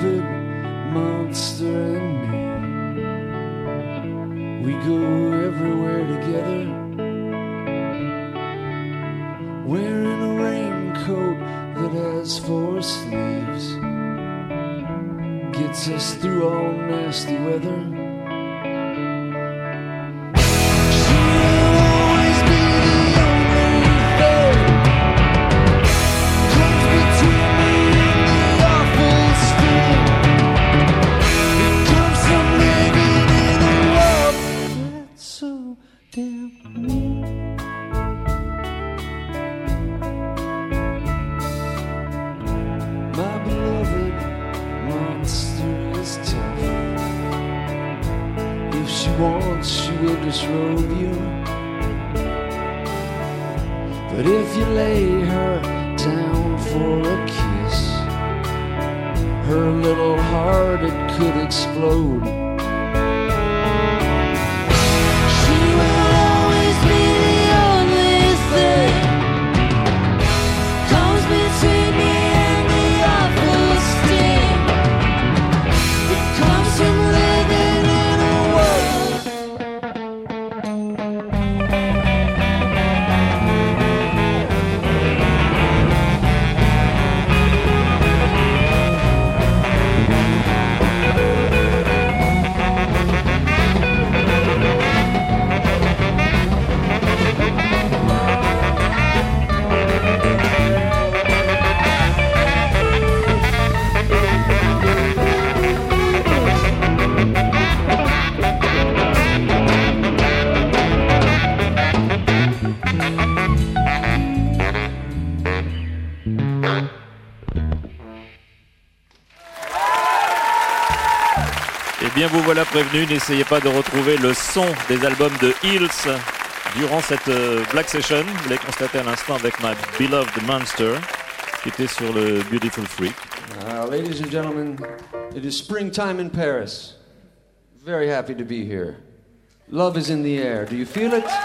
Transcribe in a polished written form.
beloved monster and me. We go everywhere together, wearing a raincoat that has 4 sleeves, gets us through all nasty weather. Disrobe you, but if you lay her down for a kiss, her little heart, it could explode. She will always be the only thing comes between me and the awful sting that comes from living in a world. Bien, vous voilà prévenu, n'essayez pas de retrouver le son des albums de Hills durant cette Black Session. Vous l'avez constaté à l'instant avec My Beloved Monster, qui était sur le Beautiful Freak. Ladies and gentlemen, it is springtime in Paris. Very happy to be here. Love is in the air. Do you feel it?